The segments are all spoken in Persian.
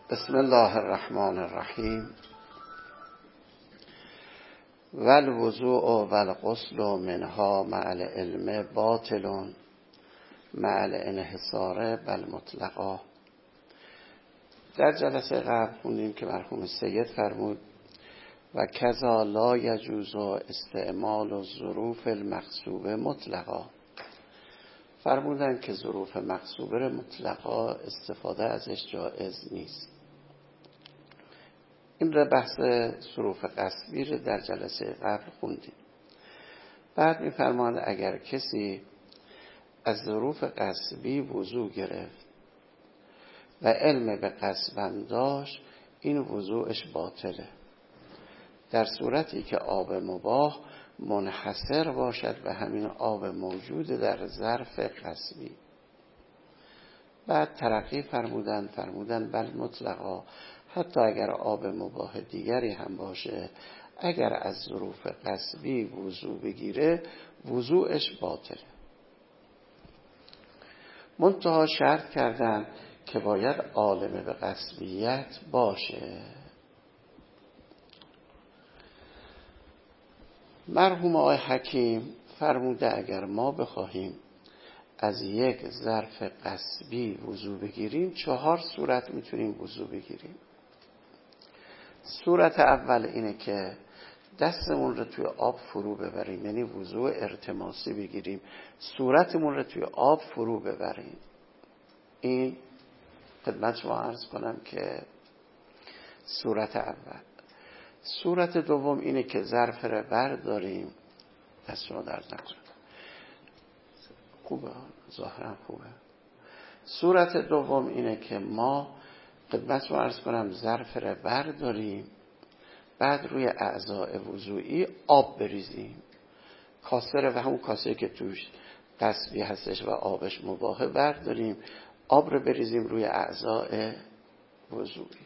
بسم الله الرحمن الرحیم. والوضوء والغسل منها مع العلم باطل مع الانحصار بل مطلقا. در جلسه قبل خوندیم که مرحوم سید فرمود و کذا لا یجوز استعمال الظروف المغصوبه مطلقا. فرمودن که ظروف مغصوبه مطلقا استفاده ازش جایز نیست. این را بحث ظروف غصبی رو در جلسه قبل خوندیم. بعد می‌فرماند اگر کسی از ظروف غصبی وضو گرفت و علم به غصبم داشت، این وضوعش باطله، در صورتی که آب مباح منحصر باشد و همین آب موجود در ظرف غصبی. بعد ترقی فرمودن بل مطلقا، حتی اگر آب مباح دیگری هم باشه، اگر از ظروف غصبی وضو بگیره وضوعش باطله. منتها شرط کردن که باید عالم به غصبیت باشه. مرحوم آقای حکیم فرموده اگر ما بخواهیم از یک ظرف غصبی وضو بگیریم 4 صورت میتونیم وضو بگیریم. صورت اول اینه که دستمون رو توی آب فرو ببریم، یعنی وضو ارتماسی بگیریم، صورتمون رو توی آب فرو ببریم. این خدمت شما عرض کنم که صورت اول. صورت دوم اینه که ظرف رو برداریم، دست شما درد نکنه، خوبه، ظاهرا خوبه. صورت دوم اینه که ما خدمت شما عرض کنم ظرف رو برداریم، بعد روی اعضاء وضوئی آب بریزیم. کاسه رو و همون کاسه که توش غصبی هستش و آبش مباحه برداریم، آب رو بریزیم روی اعضاء وضوئی.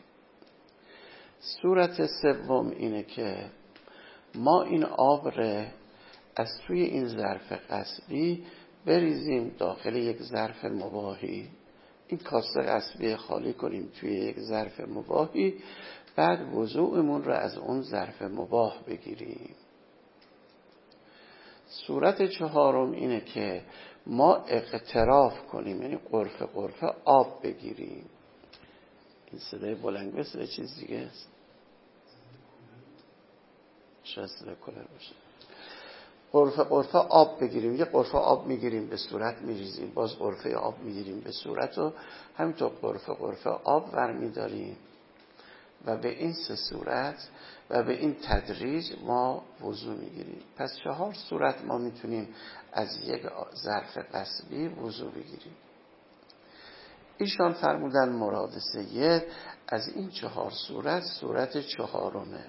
صورت سوم اینه که ما این آب رو از توی این ظرف غصبی بریزیم داخل یک ظرف مباحی. این کاسه غصبی خالی کنیم توی یک ظرف مباحی، بعد وضوعمون رو از اون ظرف مباح بگیریم. صورت چهارم اینه که ما اقتراف کنیم، یعنی قرفه آب بگیریم. این صدای بلند مثل چیز دیگه است، شاید صدای کلر باشه. قرفه آب بگیریم، یه قرفه آب میگیریم به صورت میریزیم، باز قرفه آب میگیریم به صورت و همینطور قرفه آب ورمیداریم و به این 3 صورت و به این تدریج ما وضو میگیریم. پس 4 صورت ما میتونیم از یک ظرف غصبی وضو بگیریم. ایشان فرمودن مراد سید از این 4 صورت صورت 4مه.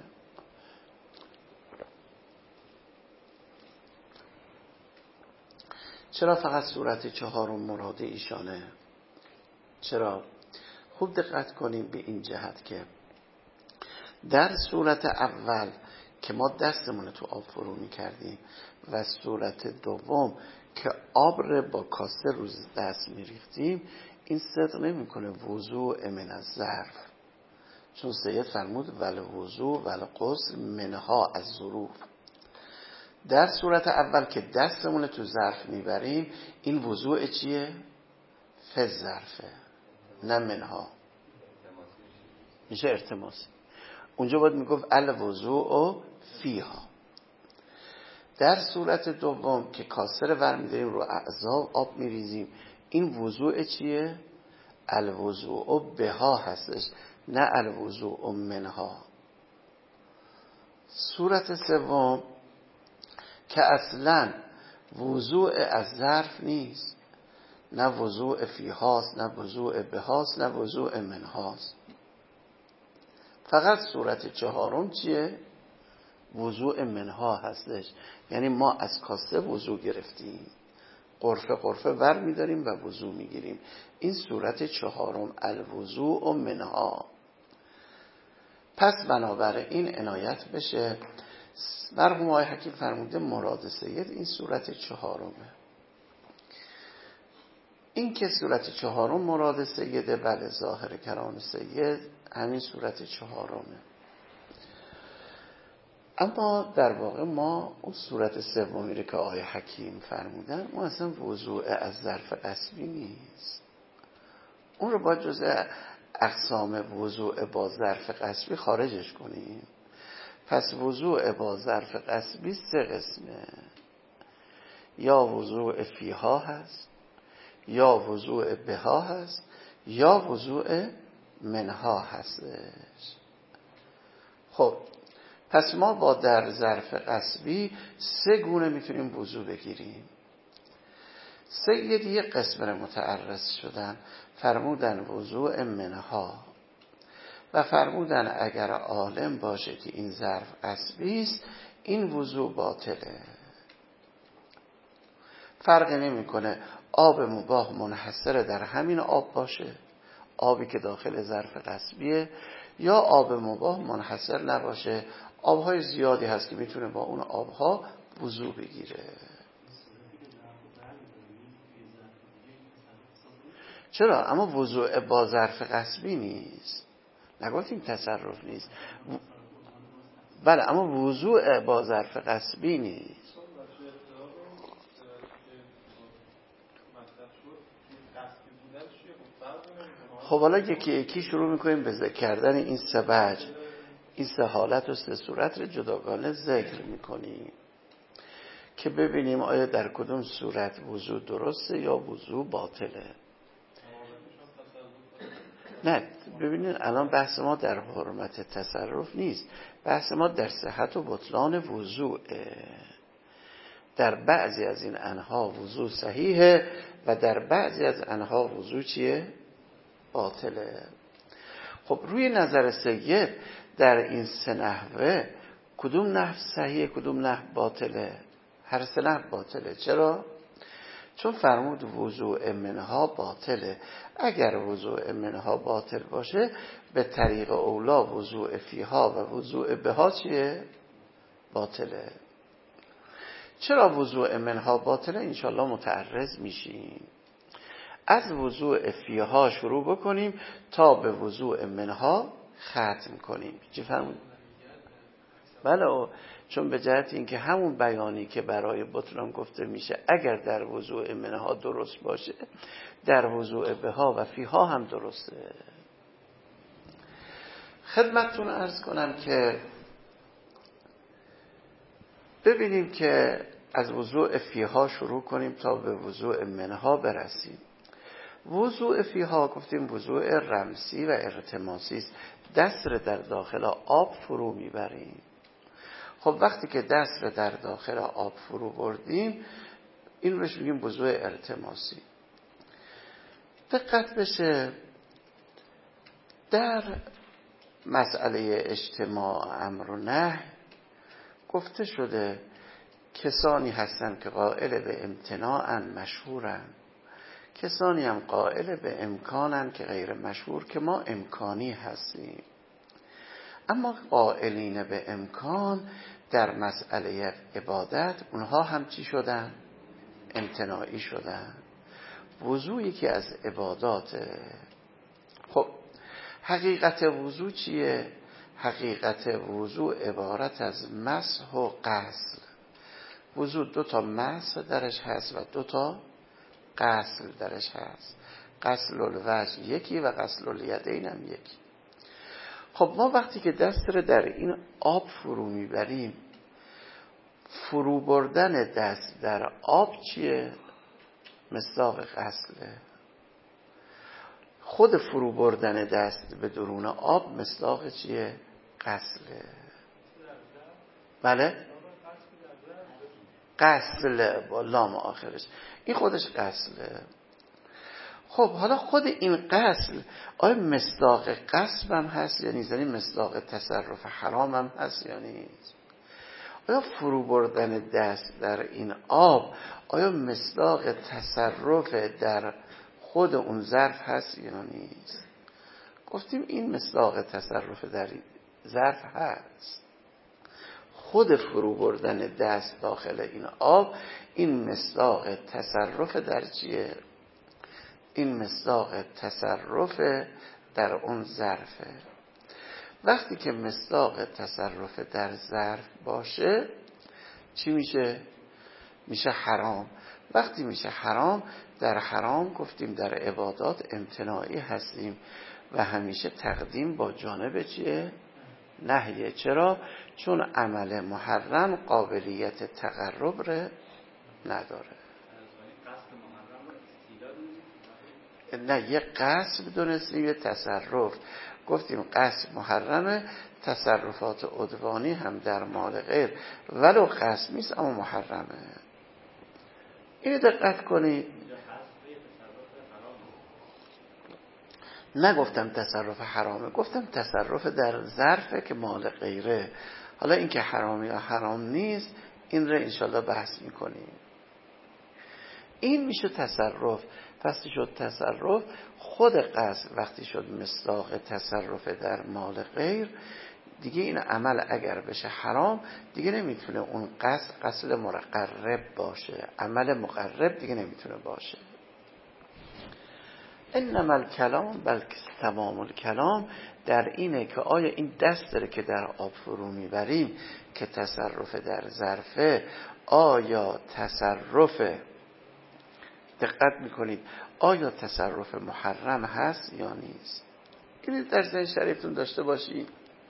چرا فقط صورت 4 مراد ایشانه؟ چرا؟ خوب دقت کنیم به این جهت که در صورت اول که ما دستمون تو آب فرو می‌کردیم و صورت دوم که آب رو با کاسه رو دست می‌ریختیم، این صدق نمی‌کنه وضوء من از ظرف، چون سید فرمود والوضوء والغسل منها از ظروف. در صورت اول که دستمون تو ظرف میبریم این وضوء چیه؟ فی ظرفه، نه منها، میشه ارتماسی. اونجا باید میگفت الوضوء فیها. در صورت دوم که کاسه رو برمیداریم رو اعضا آب میریزیم، این وضوء چیه؟ الوضوء بها هستش، نه الوضوء منها. صورت سوم که اصلا وضوء از ظرف نیست، نه وضوء فیهاست، نه وضوء بهاست، نه وضوء منهاست. فقط صورت 4 چیه؟ وضوء منها هستش، یعنی ما از کاسه وضو گرفتیم، قرفه ور میداریم و وضو میگیریم. این صورت 4 الوضوء منها. پس بنابراین عنایت بشه. مرحوم آقای حکیم فرموده مراد سید این صورت 4مه. این که صورت چهارم مراد سیده، بله ظاهر کلام سید همین صورت چهارمه. اما در واقع ما اون صورت سومی رو که آقای حکیم فرمودن اون اصلا وضوع از ظرف قصبی نیست. اون رو باید جزء اقسام وضوع با ظرف قصبی خارجش کنیم. پس وضوع با ظرف قصبی سه قسمه، یا وضوع فیها هست، یا وضوع بها هست، یا وضوع منها هستش. خب پس ما با در ظرف قصبی سه گونه میتونیم وضوع بگیریم. سید یک قسم رو متعرض شدن، فرمودن وضوع منها و فرمودن اگر عالم باشه که این ظرف قصبی است این وضوع باطله. فرقی نمیکنه آب مباح منحصر در همین آب باشه، آبی که داخل ظرف قصبیه، یا آب مباح منحصر نباشه، آبهای زیادی هست که میتونه با اون آبها وضوع بگیره. چرا؟ اما وضوع با ظرف قصبی نیست، نگفتیم تصرف نیست. بله اما وضوع با ظرف قصبی نیست. خب حالا یکی یکی شروع میکنیم به ذکر کردن این سه وجه، این سه حالت و سه صورت رو جداگانه ذکر میکنیم که ببینیم آیا در کدوم صورت وضوع درسته یا وضوع باطله. نه ببینید الان بحث ما در حرمت تصرف نیست، بحث ما در صحت و بطلان وضوعه. در بعضی از این انها وضوع صحیحه و در بعضی از انها وضوع چیه؟ باطله. خب روی نظر سید در این سه نحوه کدوم نحو صحیحه کدوم نحو باطله؟ هر سه نحو باطله. چرا؟ چون فرمود وضوع منها باطله. اگر وضوع منها باطل باشه به طریق اولا وضوع فیها و وضوع بها چیه؟ باطله. چرا وضوع منها باطله؟ انشالله متعرض میشیم. از وضوع فیها شروع بکنیم تا به وضوع منها ختم کنیم. چی فرمود؟ بله چون به جهت اینکه همون بیانی که برای بطلان گفته میشه اگر در وضوع منها درست باشه در وضوع بها و فیها هم درسته. خدمتتون عرض کنم که ببینیم که از وضوع فیها شروع کنیم تا به وضوع منها برسیم. وضوع فیها گفتیم وضوع رمسی و ارتماسی است، دست رو در داخل آب فرو میبریم. خب وقتی که دست رو در داخل آب فرو بردیم این روش میگیم وضوع ارتماسی. دقت بشه در مسئله اجتماع امر و نهی گفته شده کسانی هستن که قائل به امتناعن مشهورن، کسانی هم قائل به امکانن که غیر مشهور که ما امکانی هستیم. اما قائلین به امکان در مسئله عبادت اونها هم چی شدن؟ امتناعی شدن. وضوعی که از عبادات. خب حقیقت وضوع چیه؟ حقیقت وضوع عبارت از مسح و غسل. وضوع 2 تا مسح درش هست و 2 تا غسل درش هست. غسل الوجه یکی و غسل الیدین هم یکی. خب ما وقتی که دست رو در این آب فرو میبریم فرو بردن دست در آب چیه؟ مصداق غسله. خود فرو بردن دست به درون آب مصداق چیه؟ غسله. بله؟ غسل با لام آخرش، این خودش غسله. خب حالا خود این غسل آیا مصداق غصب هم هست یا نیست؟ یعنی مصداق تصرف حرام هم هست یا نیست؟ آیا فرو بردن دست در این آب آیا مصداق تصرف در خود اون ظرف هست یا نیست؟ گفتیم این مصداق تصرف در ظرف هست. خود فرو بردن دست داخل این آب این مصداق تصرف در چیه؟ این مصداق تصرف در اون ظرفه. وقتی که مصداق تصرف در ظرف باشه چی میشه؟ میشه حرام. وقتی میشه حرام، در حرام گفتیم در عبادات امتناعی هستیم و همیشه تقدیم با جانب چیه؟ نهیه. چرا؟ چون عمل محرم قابلیت تقرب رو نداره. نه، یه قصد دونستیم، یه تصرف. گفتیم قصد محرمه، تصرفات عدوانی هم در مال غیر ولو قصد نیست اما محرمه. اینو دقت کنید. نگفتم تصرف حرامه، گفتم تصرف در ظرفه که مال غیره. حالا این که حرام یا حرام نیست این رو انشالله بحث میکنیم. این میشه تصرف. وقتی شد تصرف، خود قصد وقتی شد مصداق تصرف در مال غیر، دیگه این عمل اگر بشه حرام دیگه نمیتونه اون قصد مقرب باشه، عمل مقرب دیگه نمیتونه باشه. انما الکلام بلکه تمام الکلام در اینه که آیا این دست داره که در آب فرو میبریم که تصرف در ظرفه، آیا تصرف، دقت میکنید، آیا تصرف محرم هست یا نیست؟ این در ذهن شریفتون داشته باشید.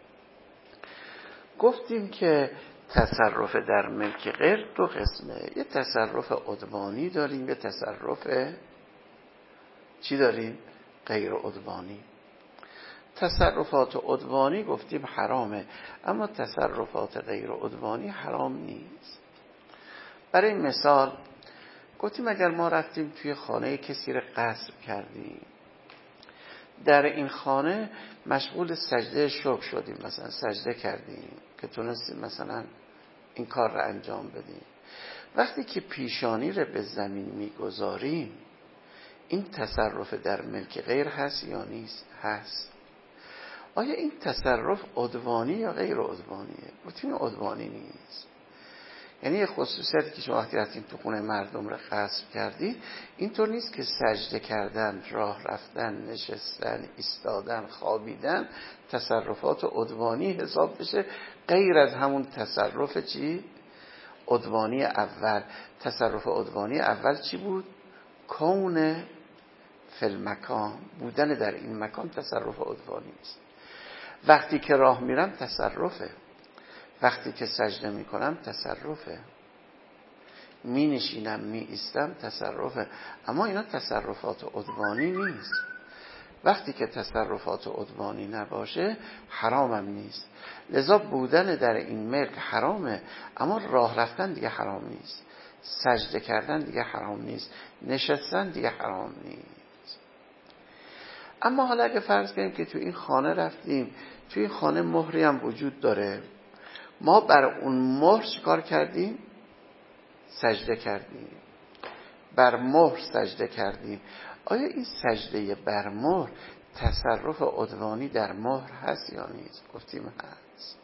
گفتیم که تصرف در ملک غیر دو قسمه، یه تصرف عدوانی داریم، یه تصرف چی داریم؟ غیر عدوانی. تصرفات عدوانی گفتیم حرامه، اما تصرفات غیر عدوانی حرام نیست. برای مثال گفتیم اگر ما رفتیم توی خانه کسی رو غصب کردیم، در این خانه مشغول سجده شکر شدیم، مثلا سجده کردیم که تونستیم مثلا این کار رو انجام بدیم. وقتی که پیشانی رو به زمین میگذاریم این تصرف در ملک غیر هست یا نیست؟ هست. آیا این تصرف عدوانی یا غیر عدوانیه؟ گفتیم عدوانی نیست. یعنی یه خصوصیتی که شما وقتی رفتین تو خونه مردم رو غصب کردید، اینطور نیست که سجده کردن، راه رفتن، نشستن، ایستادن، خوابیدن تصرفات عدوانی حساب بشه غیر از همون تصرف چی؟ عدوانی اول. تصرف عدوانی اول چی بود؟ کون فی المکان، بودن در این مکان تصرف عدوانی است. وقتی که راه میرم تصرفه، وقتی که سجده میکنم تصرفه، می نشینم می ایستم تصرفه، اما اینا تصرفات عدوانی نیست. وقتی که تصرفات عدوانی نباشه حرامم نیست. لذا بودن در این ملک حرامه، اما راه رفتن دیگه حرام نیست، سجده کردن دیگه حرام نیست، نشستن دیگه حرام نیست. اما حالا اگه فرض کنیم که تو این خانه رفتیم، تو این خانه مهری هم وجود داره، ما بر اون مهر چیکار کردیم؟ سجده کردیم. بر مهر سجده کردیم. آیا این سجده بر مهر تصرف عدوانی در مهر هست یا نیست؟ گفتیم هست.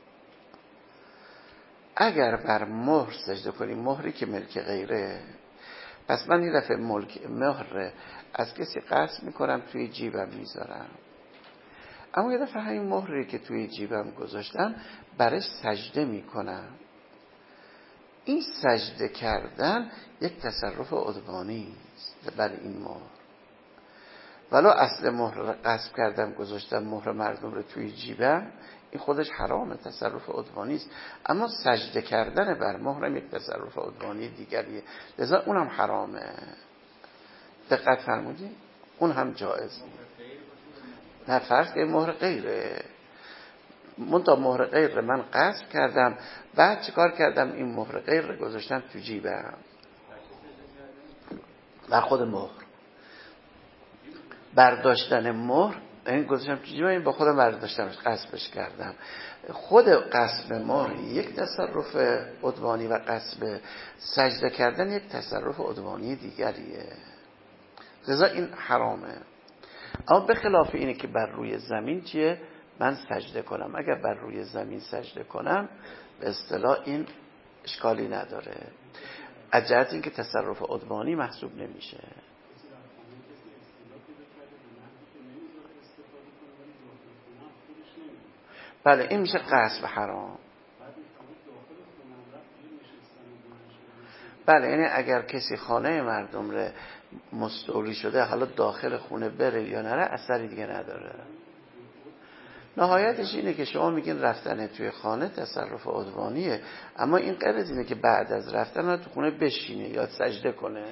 اگر بر مهر سجده کنیم، مهری که ملک غیره، پس من این دفعه مهر از کسی قصد میکنم توی جیبم میذارم، اما یه دفعه همین مهری که توی جیبم گذاشتم برش سجده میکنم. این سجده کردن یک تصرف عدوانی است بر این مهر. ولو اصل مهر رو غصب کردم گذاشتم مهر مردم رو توی جیبم، این خودش حرامه، تصرف عدوانی است. اما سجده کردن بر مهرم یک تصرف عدوانی دیگریه، لذا اونم حرامه. دقت فرمودید؟ اون هم جایز نیست. نه، فرض که مهر غیره، منتها مهر غیر رو من غصب کردم، بعد چیکار کردم؟ این مهر غیر رو گذاشتم تو جیبم. و خود مهر برداشتن مهر این گذاشتم تو جیبم، این با خودم برداشتمش، غصبش کردم. خود غصب مهر یک تصرف عدوانی و غصب سجده کردن یک تصرف عدوانی دیگریه، لذا این حرامه. اما به خلاف اینه که بر روی زمین چیه؟ من سجده کنم. اگر بر روی زمین سجده کنم به اصطلاح این اشکالی نداره، از جهت اینکه تصرف عدوانی محسوب نمیشه. بله این میشه غصب حرام. بله یعنی اگر کسی خانه مردم ره مستولی شده حالا داخل خونه بره یا نره اثری دیگه نداره. نهایتش اینه که شما میگین رفتن توی خانه تصرف عدوانیه، اما این غیر از اینه که بعد از رفتن تو خونه بشینه یا سجده کنه.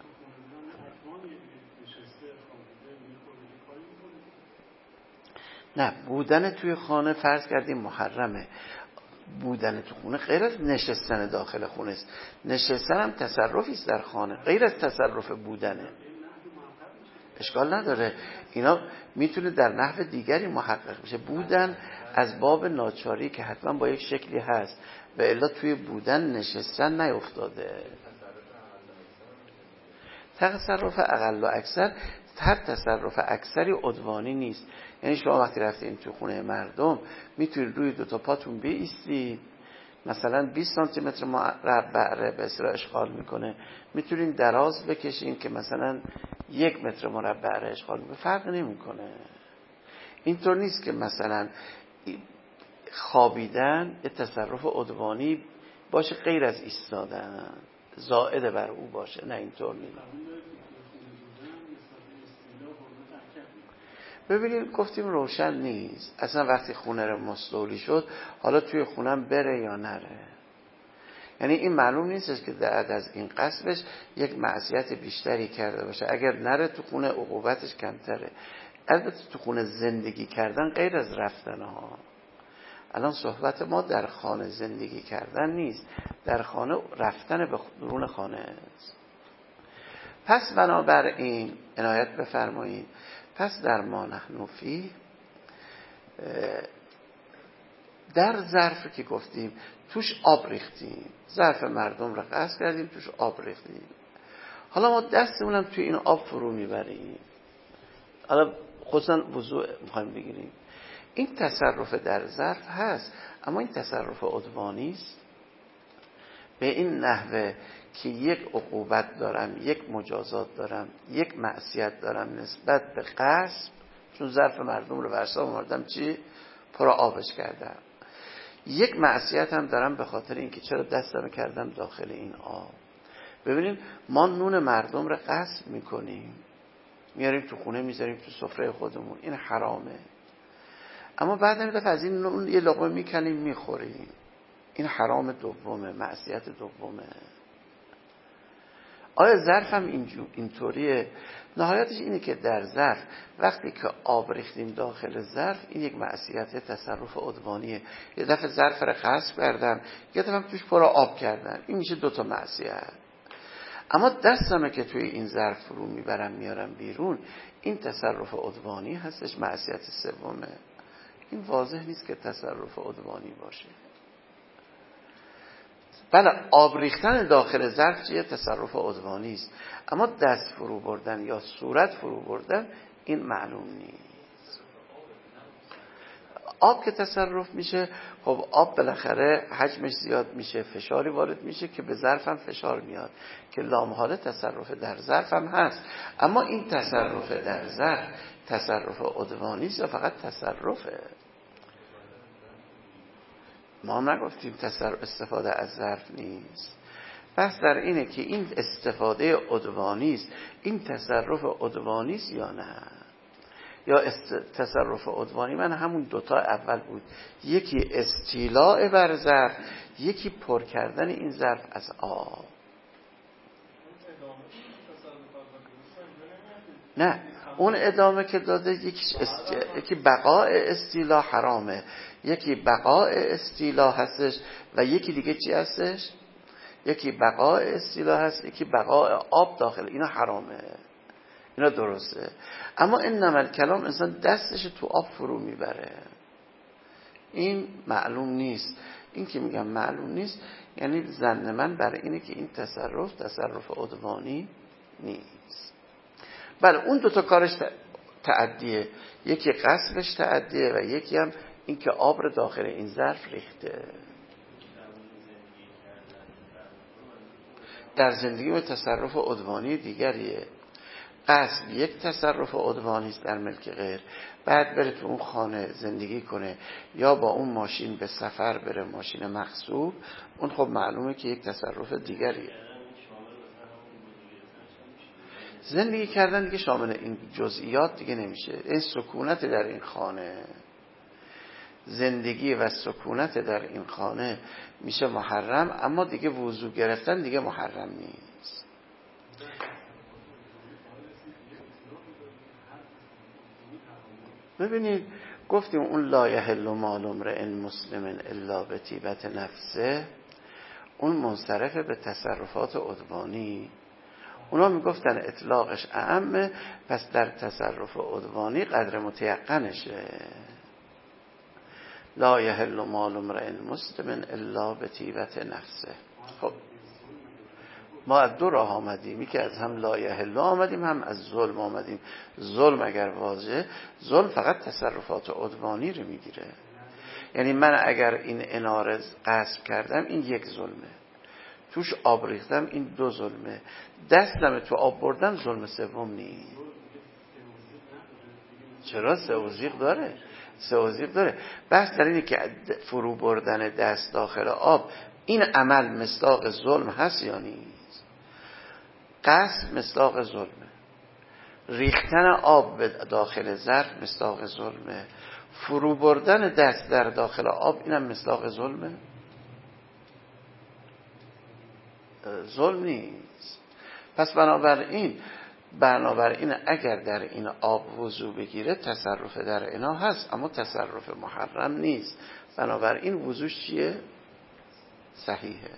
نه بودن توی خانه فرض کردیم محرمه، بودن تو خونه غیر از نشستن داخل خونه است. نشستن هم تصرفی است در خانه غیر از تصرف بودنه. اشکال نداره، اینا میتونه در نحو دیگری محقق بشه. بودن از باب ناچاری که حتما با یک شکلی هست و الا توی بودن نشستن نیفتاده. تصرف اقل و اکثر، هر تصرف اکثری عدوانی نیست. یعنی شما وقتی رفتین تو خونه مردم میتونید روی دو تا پاتون بایستید، مثلا 20 سانتی متر مربع به اصطلاح اشغال میکنه، میتونین دراز بکشین که مثلا 1 متر مربع اشغال میکنه، فرق نمیکنه. اینطور نیست که مثلا خوابیدن یه تصرف عدوانی باشه غیر از ایستادن زائد بر او باشه، نه اینطور نیست. ببینید گفتیم روشن نیست اصلا وقتی خونه رو مستولی شد حالا توی خونم بره یا نره. یعنی این معلوم نیست که بعد از این قصبش یک معصیت بیشتری کرده باشه. اگر نره تو خونه عقوبتش کمتره. البته تو خونه زندگی کردن غیر از رفتن ها. الان صحبت ما در خانه زندگی کردن نیست، در خانه رفتن به درون خانه است. پس بنابراین عنایت بفرمایید، پس در ما نحن فیه، در ظرف که گفتیم توش آب ریختیم، ظرف مردم رو قصد کردیم توش آب ریختیم، حالا ما دستمونم توی این آب فرو میبریم، حالا خصوصا وضوء میخوایم بگیریم، این تصرف در ظرف هست، اما این تصرف عدوانی است. به این نحوه که یک عقوبت دارم، یک مجازات دارم، یک معصیت دارم نسبت به قصب، چون ظرف مردم رو ورسا آوردم چی؟ پر آبش کردم. یک معصیت هم دارم به خاطر اینکه چرا دستم کردم داخل این آب. ببینیم ما نون مردم رو غصب میکنیم، میاریم تو خونه میذاریم تو سفره خودمون، این حرامه. اما بعد هم از این نون یه لقمه میکنیم میخوریم، این حرام دومه، معصیت دومه. آیا ظرف هم اینطوریه؟ نهایتش اینه که در ظرف وقتی که آب ریختیم داخل ظرف، این یک معصیت تصرف عدوانیه. یه دفعه ظرف رو غصب کردم، یه دفعه توش پر آب کردم، این میشه 2 تا معصیت. اما دستمه که توی این ظرف فرو میبرم میارم بیرون، این تصرف عدوانی هستش، معصیت سومه. این واضح نیست که تصرف عدوانی باشه. بله آب ریختن داخل ظرف چیه؟ تصرف عدوانی است، اما دست فرو بردن یا صورت فرو بردن این معلوم نیست. آب که تصرف میشه، خب آب بالاخره حجمش زیاد میشه، فشاری وارد میشه که به ظرف هم فشار میاد، که لامحاله تصرف در ظرف هم هست. اما این تصرف در ظرف تصرف عدوانی است یا فقط تصرفه؟ ما نگفتیم استفاده از ظرف نیست. بحث در اینه که این استفاده عدوانی است، این تصرف عدوانی است یا نه؟ یا تصرف عدوانی من همون 2 تا اول بود، یکی استیلاء بر ظرف، یکی پر کردن این ظرف از آب. نه اون ادامه که داده یکی بقاء استیلا حرامه، یکی بقاء استیلا هستش و یکی دیگه چی هستش؟ یکی بقاء استیلا هست، یکی بقاء آب داخل، اینا حرامه، اینا درسته. اما انما الکلام انسان دستش تو آب فرو میبره، این معلوم نیست. این که میگم معلوم نیست یعنی ظن من برای اینه که این تصرف عدوانی نیست. بله اون 2 تا کارش تعدیه، یکی قصبش تعدیه و یکی هم این که آب رو داخل این ظرف ریخته. در زندگی به تصرف عدوانی دیگریه. قصب یک تصرف عدوانی است در ملک غیر، بعد بره تو اون خانه زندگی کنه یا با اون ماشین به سفر بره، ماشین مغصوب، اون خب معلومه که یک تصرف دیگریه. زندگی کردن دیگه شامل این جزئیات دیگه نمیشه. این سکونت در این خانه، زندگی و سکونت در این خانه میشه محرم، اما دیگه وضو گرفتن دیگه محرم نیست. ببینید گفتیم اون لا یحل مال امرئ مسلم الا بطیبة نفسه، اون منصرف به تصرفات عدوانی. اونا میگفتن اطلاقش اعمه، پس در تصرف عدوانی قدر متیقنشه. لا یحل مال امرئ مسلم الا بطیبة نفسه. خب ما از دو راه آمدیم، که از هم لا یحل آمدیم، هم از ظلم آمدیم. ظلم اگر واضحه، ظلم فقط تصرفات عدوانی رو میگیره. یعنی من اگر این انار غصب کردم، این یک ظلمه، توش آب ریختم، این دو ظلمه، دستم تو آب بردم ظلم سوم نیست. چرا؟ سه وضیق داره، سه وضیق داره. بحث در اینه که فرو بردن دست داخل آب این عمل مصداق ظلم هست یا نیست. قصد مصداق ظلمه، ریختن آب به داخل ظرف مصداق ظلمه، فرو بردن دست در داخل آب اینم مصداق ظلمه. ظلم نیست. پس بنابراین اگر در این آب وضو بگیره تصرف در انا هست، اما تصرف محرم نیست. بنابراین وضوش چیه؟ صحیحه.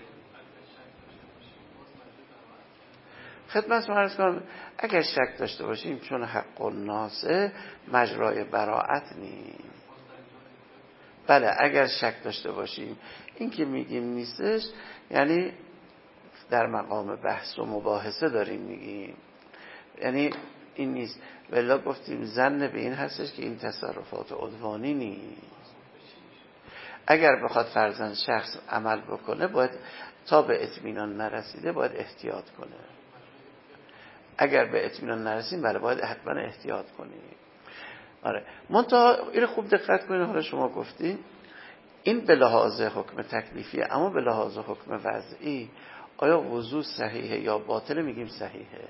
خدمتتون عرض کنم اگر شک داشته باشیم، چون حق الناس مجرای براءت نیست. بله اگر شک داشته باشیم، این که میگیم نیستش یعنی در مقام بحث و مباحثه داریم میگیم، یعنی این نیست. ولی گفتیم ظن به این هستش که این تصرفات عدوانی نیست. اگر بخواد فرضاً شخص عمل بکنه، باید تا به اطمینان نرسیده باید احتیاط کنه. اگر به اطمینان نرسیم بله باید حتما احتیاط کنیم. آره منتها این خوب دقت کنید، حالا شما گفتین این به لحاظ حکم تکلیفی، اما به لحاظ حکم وضعی آیا وضو صحیحه یا باطله؟ میگیم صحیحه.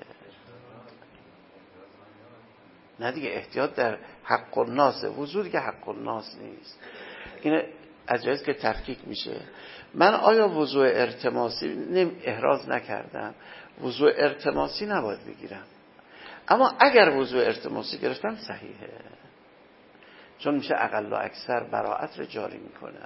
نه دیگه، احتیاط در حق الناس، وضو دیگه حق الناس نیست. این از جایست که تفکیک میشه. من آیا وضو ارتماسی احراز نکردم، وضو ارتماسی نباید بگیرم، اما اگر وضو ارتماسی گرفتم صحیحه، چون میشه اقل و اکثر براءت رو جاری میکنه.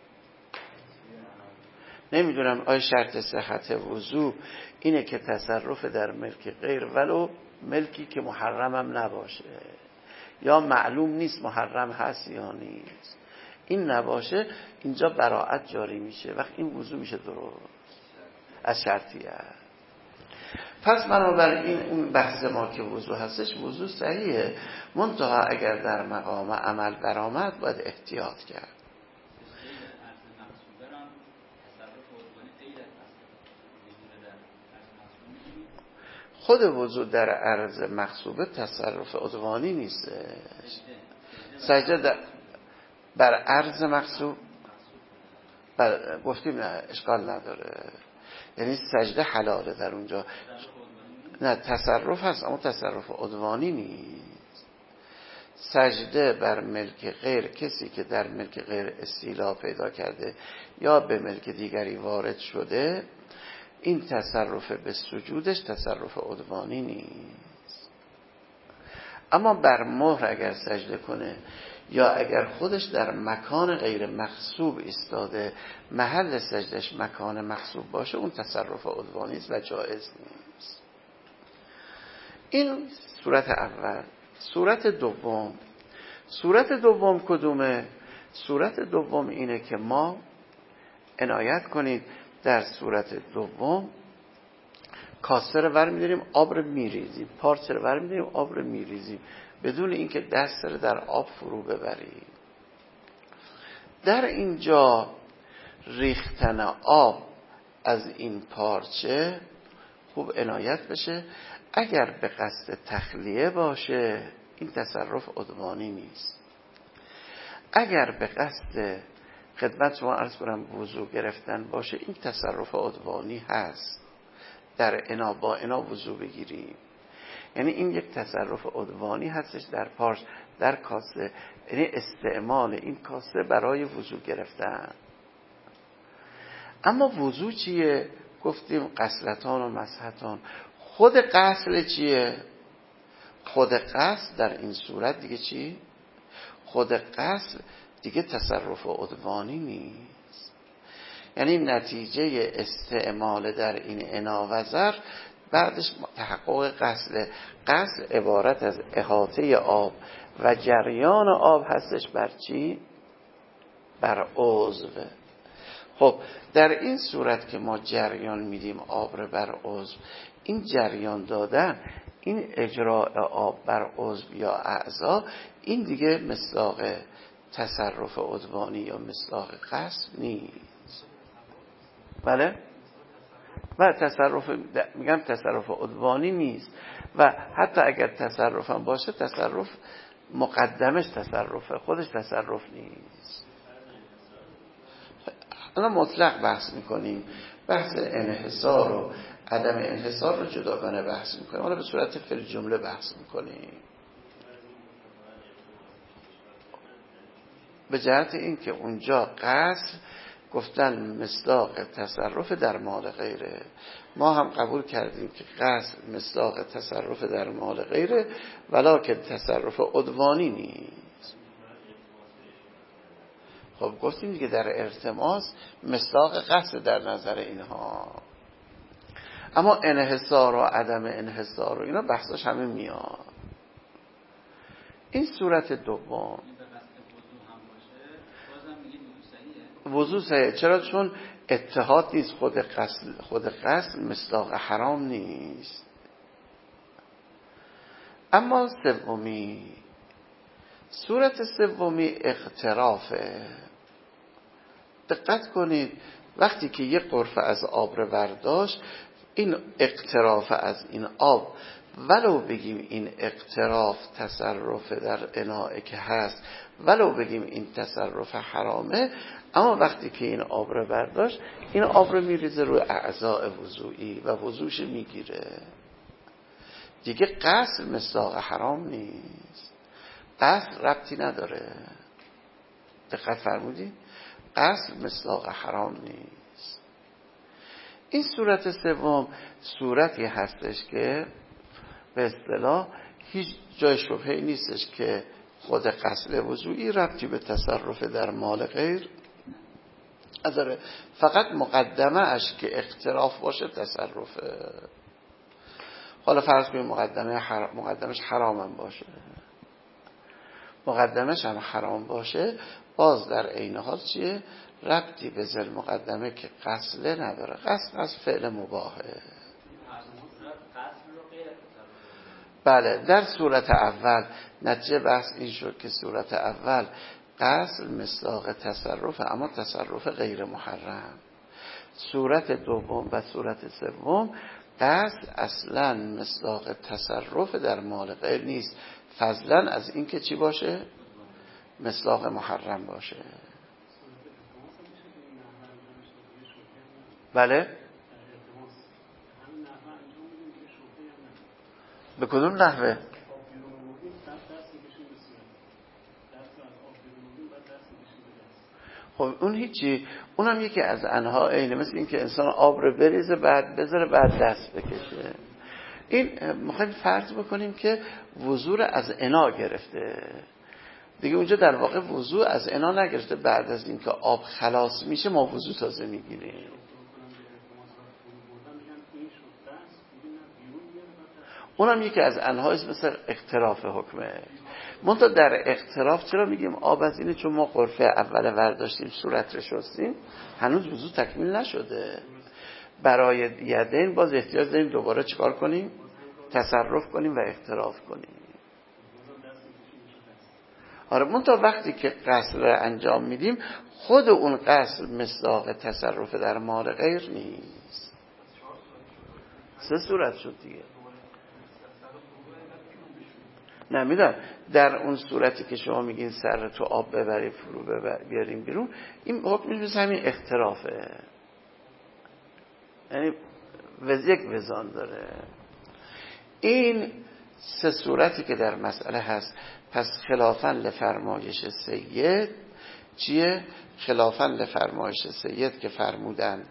نمیدونم آیا شرط صحت وضو اینه که تصرف در ملک غیر ولو ملکی که محرمم نباشه، یا معلوم نیست محرم هست یا نیست، این نباشه اینجا براءت جاری میشه، وقت این وضو میشه درست از شرطیه. پس بنابراین اون بحث ما که وضو هستش، وضو صحیحه، منتها اگر در مقام عمل برآمد باید احتیاط کرد. خود وضو در عرض مغصوبه تصرف عدوانی نیستش. سجده بر عرض مغصوب گفتیم نه اشکال نداره، یعنی سجده حلاله در اونجا، نه تصرف هست اما تصرف عدوانی نیست. سجده بر ملک غیر، کسی که در ملک غیر استیلا پیدا کرده یا به ملک دیگری وارد شده، این تصرف به سجودش تصرف عدوانی نیست. اما بر مهر اگر سجده کنه یا اگر خودش در مکان غیر مغصوب ایستاده، محل سجدش مکان مغصوب باشه، اون تصرف عدوانی است و جایز نیست. این صورت اول. صورت دوم کدومه؟ صورت دوم اینه که ما عنایت کنید در صورت دوم کاسه رو برمی‌داریم آب رو میریزیم، پارچه رو برمی‌داریم آب رو میریزیم بدون اینکه دست رو در آب فرو ببریم. در اینجا ریختن آب از این پارچه خوب عنایت بشه، اگر به قصد تخلیه باشه این تصرف عدوانی نیست. اگر به قصد خدمت شما عرض کنم وضو گرفتن باشه این تصرف عدوانی هست. در انا با انا وضو بگیریم، یعنی این یک تصرف عدوانی هستش در پارس، در کاسه، یعنی استعمال این کاسه برای وضو گرفتن. اما وضو چیه؟ گفتیم غسلتان و مسحتان. خود غسل چیه؟ خود غسل در این صورت دیگه چی؟ خود غسل دیگه تصرف عدوانی نیست. یعنی نتیجه استعمال در این انا و ظرف بعدش تحقق غسل. غسل عبارت از احاطه آب و جریان آب هستش بر چی؟ بر عضو. خب در این صورت که ما جریان میدیم آب رو بر عضو، این جریان دادن، این اجراء آب بر عضو یا اعضا، این دیگه مصداق تصرف عدوانی یا مصداق غسل نیست. بله؟ و میگم تصرف عدوانی نیست و حتی اگر تصرف هم باشه تصرف مقدمش تصرفه، خودش تصرف نیست. الان مطلق بحث میکنیم، بحث انحصار و عدم انحصار رو جداگانه بحث میکنیم، حالا به صورت فعل جمله بحث میکنیم. به جهت این که اونجا قصر گفتن مصداق تصرف در مال غیره، ما هم قبول کردیم که قصر مصداق تصرف در مال غیره ولکن تصرف عدوانی نیست. خب گفتیم دیگه در ارتماس مصداق قصر در نظر اینها، اما انحصار و عدم انحصار و اینا بحثاش همه میاد. این صورت دوم وضو صحیحه. چرا؟ چون اتحاد نیست، خود قصد مصداق حرام نیست. اما سومی، صورت سومی اقترافه. دقت کنید وقتی که یک قرفه از آب رو برداشت، این اقتراف از این آب، ولو بگیم این اقتراف تصرف در اناء که هست، ولو بگیم این تصرف حرامه، اما وقتی که این آب رو برداشت، این آب رو میریزه روی اعضاء وضوئی و وضوش میگیره دیگه. غسل مصداق حرام نیست، غسل ربطی نداره. دقت فرمودید؟ غسل مصداق حرام نیست. این صورت سوم صورتی هستش که به اصطلاح هیچ جای شبهه‌ای نیستش که خود غسل وضوئی ربطی به تصرف در مال غیر نداره، فقط مقدمه اش که اقتراف باشه تصرفه. حالا فرض کنیم مقدمش حرام هم باشه، مقدمش هم حرام باشه، باز در عین حال چیه؟ ربطی به ذل مقدمه که غسل نداره. غسل از فعل مباهه. بله در صورت اول نتیجه بحث این شد که صورت اول غسل مصداق تصرف، اما تصرف غیر محرم. صورت دوم و صورت سوم غسل اصلا مصداق تصرف در مال غیر نیست، فضلا از این که چی باشه؟ مصداق محرم باشه. بله به کدوم نحوه؟ خب اون هیچی، اونم یکی از انها اینه، مثل این که انسان آب رو بریزه بعد بذاره بعد دست بکشه. این میخوایم فرض بکنیم که وضو از انا گرفته دیگه، اونجا در واقع وضو از انا نگرفته، بعد از اینکه آب خلاص میشه ما وضو تازه میگیریم. اونم یکی از انهایش مثل اقتراف حکمه. منتها در اقتراف چرا میگیم آب از اینه؟ چون ما قرفه اول ورداشتیم صورت رو شستیم، هنوز وضو تکمیل نشده. برای یدین باز احتیاج داریم دوباره چیکار کنیم؟ تصرف کنیم و اقتراف کنیم. آره منتها وقتی که غسل رو انجام میدیم، خود اون غسل مصداق تصرف در مال غیر نیست. سه صورت شد دیگه. نمیدونم در اون صورتی که شما میگین سر تو آب ببری فرو بیاریم بیرون، این حکمش مثل همین اخترافه، یعنی یک وزان داره. این سه صورتی که در مسئله هست. پس خلافاً لفرمایش سید چیه؟ خلافاً لفرمایش سید که فرمودن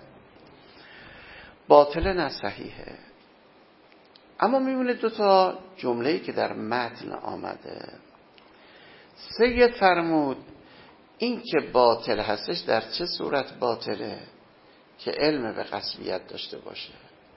باطل نه صحیحه. اما میبینه دو تا جمله‌ای که در متن آمده. سید فرمود این که باطل هستش در چه صورت باطله؟ که علم به قصبیت داشته باشه.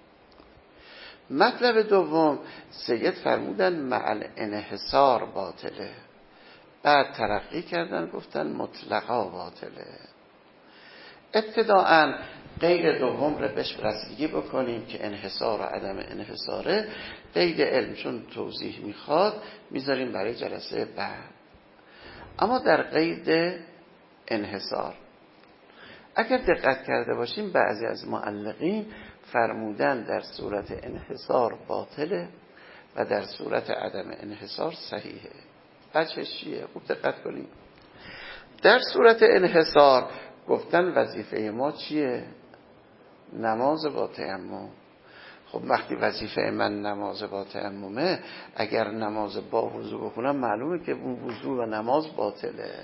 مطلب دوم سید فرمودن مع انحصار باطله، بعد ترقی کردن گفتن مطلقا باطله. ابتداءً قید دوم رو بهش رسیدگی بکنیم که انحصار و عدم انحصاره. قید علم چون توضیح میخواد میذاریم برای جلسه بعد. اما در قید انحصار اگر دقت کرده باشیم بعضی از معلقین فرمودن در صورت انحصار باطله و در صورت عدم انحصار صحیحه. وجهش چیه؟ خوب دقت کنیم. در صورت انحصار گفتن وظیفه ما چیه؟ نماز با تیمم. خب وقتی وظیفه من نماز با تیممه، اگر نماز با وضو بخونم معلومه که اون وضو و نماز باطله.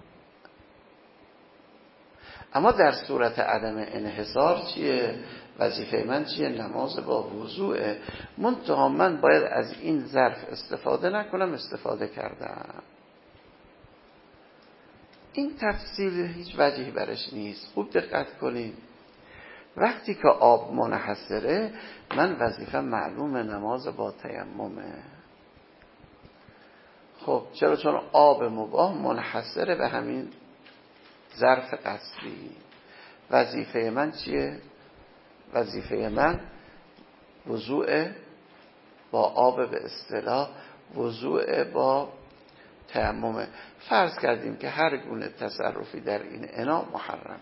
اما در صورت عدم انحصار چیه؟ وظیفه من چیه؟ نماز با وضوعه. منتها من باید از این ظرف استفاده نکنم، استفاده کردم. این تفصیل هیچ وجهی برش نیست. خوب دقت کنید. وقتی که آب منحصره من وظیفه معلوم نماز با تیممه. خب چرا؟ چون آب مباح منحصره به همین ظرف قصری. وظیفه من چیه؟ وظیفه من وضوء با آب، به اصطلاح وضوء با تیممه. فرض کردیم که هر گونه تصرفی در این اناء محرمه.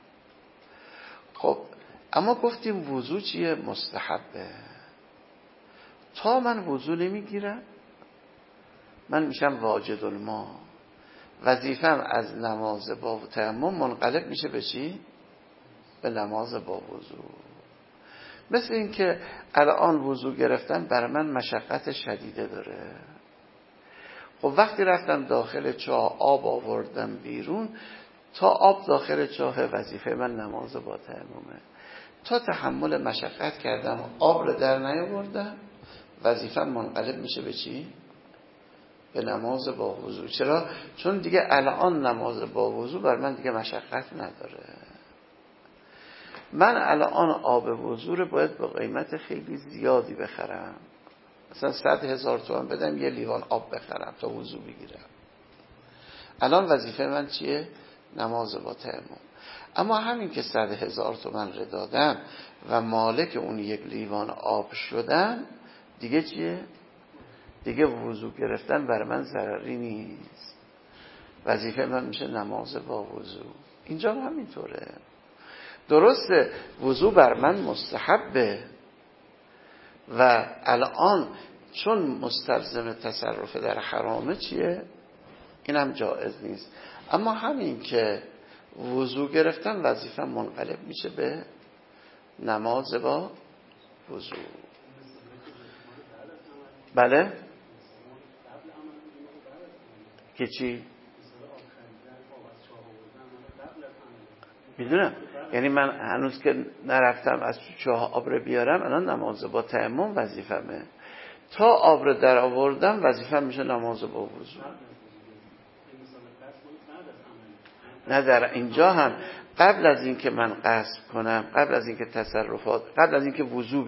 خب اما گفتیم وضو چیه؟ مستحبه. تا من وضو نمیگیرم من میشم واجد الماء. وظیفم از نماز با تیمم منقلب میشه به چی؟ به نماز با وضو. مثل این که الان وضو گرفتن برای من مشقت شدیده داره. خب وقتی رفتم داخل چاه آب آوردم بیرون، تا آب داخل چاه وظیفه من نماز با تیممه. تا تحمل مشقت کردم آب رو در نیاوردم، وظیفه منقلب میشه به چی؟ به نماز با وضو. چرا؟ چون دیگه الان نماز با وضو بر من دیگه مشقت نداره. من الان آب وضو رو باید با قیمت خیلی زیادی بخرم، مثلا 100,000 تومان بدم یه لیوان آب بخرم تا وضو بگیرم. الان وظیفه من چیه؟ نماز با تیمم. اما همین که 100,000 تومان رو دادم و مالک اون یک لیوان آب شدم، دیگه چیه؟ دیگه وضو گرفتن برای من ضرری نیست. وظیفه من میشه نماز با وضو. اینجا هم همینطوره. درسته وضو بر من مستحبه و الان چون مستلزم تصرف در حرامه چیه؟ اینم جایز نیست. اما همین که وضو گرفتن وظیفه منقلب میشه به نماز با وضو. بله؟ که چی؟ میدونم. یعنی من هنوز که نرفتم از چاه آب رو بیارم، الان نماز با تیمم وظیفمه. تا آب رو در آوردم وظیفم میشه نماز با وضو. نه در اینجا هم قبل از این که من قصد کنم، قبل از این که تصرفات، قبل از این که وضو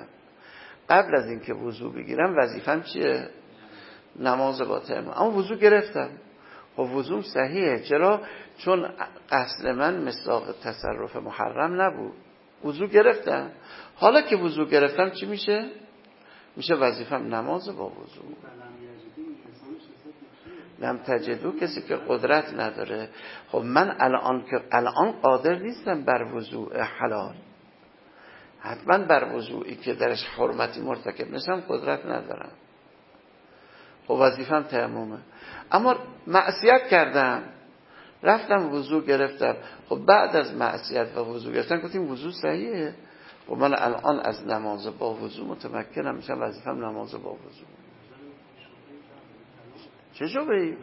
بگیرم وظیفم چیه؟ نماز با تیمم. اما وضو گرفتم. خب وضوم صحیحه. چرا؟ چون اصل من مصداق تصرف محرم نبود. وضو گرفتم. حالا که وضو گرفتم چی میشه؟ میشه وظیفم نماز با وضو. لم تجدو کسی که قدرت نداره. خب من الان قادر نیستم بر وضوء حلال. حتما بر وضوعی که درش حرمتی مرتکب نشم قدرت ندارم. خب وظیفه‌ام تیممه. اما معصیت کردم، رفتم وضو گرفتم، خب بعد از معصیت و وضو گرفتن گفتیم وضو صحیحه، خب من الان از نماز با وضو متمکنم میشم، وظیفه‌م نماز با وضو. چه شبهی؟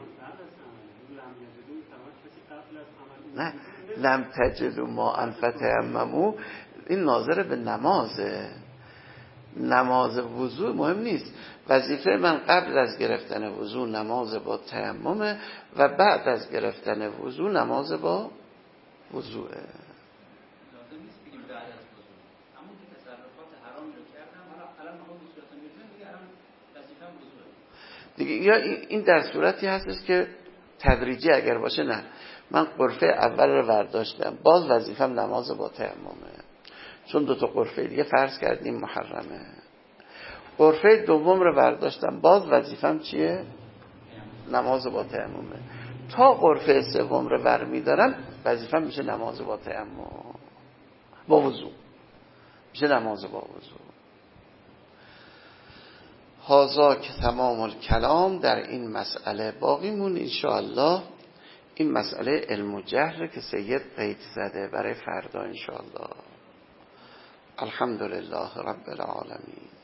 نه لم تجدوا ماء فتیمموا، این ناظر به نمازه. نماز وضو مهم نیست. وظیفه من قبل از گرفتن وضو نماز با تیممه و بعد از گرفتن وضو نماز با وضوعه. لازم نیست بگیم بعد از وضو، همون که تصرفات حرام رو کردم الان میخوام به صورت میرسم دیگه الان وظیفه‌م وضوئه دیگه. یا این در صورتی هستش که تدریجی اگر باشه، نه من قرفه اول رو برداشتم باز وظیفم نماز با تیممه، چون دو تا قرفه دیگه فرض کردیم محرمه. قرفه دوم رو برداشتم باز وظیفم چیه؟ نماز با تیممه. تا قرفه سوم رو برمیدارم وظیفم میشه نماز با تیمم، با وضو میشه نماز با وضو. هذا که تمام الکلام در این مسئله. باقیمون انشاءالله این مسئله علم و جهل که سید قید زده برای فردا انشاءالله. الحمدلله رب العالمین.